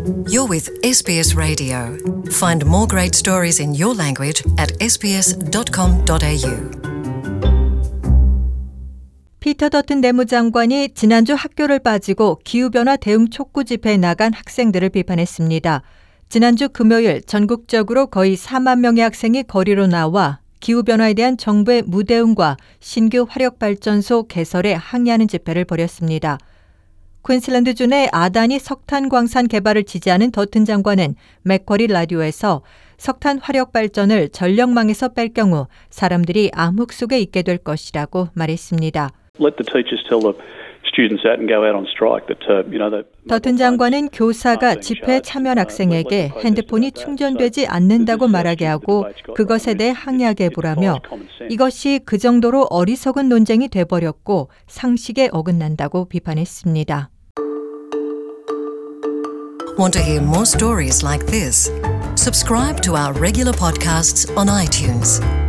You're with SBS Radio. Find more great stories in your language at sbs.com.au. 피터 더튼 내무장관이 지난주 학교를 빠지고 기후변화 대응 촉구 집회에 나간 학생들을 비판했습니다. 지난주 금요일 전국적으로 거의 4만 명의 학생이 거리로 나와 기후변화에 대한 정부의 무대응과 신규 화력발전소 개설에 항의하는 집회를 벌였습니다. 퀸슬랜드주의 아다니 석탄 광산 개발을 지지하는 더튼 장관은 맥쿼리 라디오에서 석탄 화력발전을 전력망에서 뺄 경우 사람들이 암흑 속에 있게 될 것이라고 말했습니다. Let the teachers tell the students that and go out on strike. 더튼 장관은 교사가 집회에 참여한 학생에게 핸드폰이 충전되지 않는다고 말하게 하고 그것에 대해 항의하게 해보라며 이것이 그 정도로 어리석은 논쟁이 돼버렸고 상식에 어긋난다고 비판했습니다. Want to hear more stories like this? Subscribe to our regular podcasts on iTunes.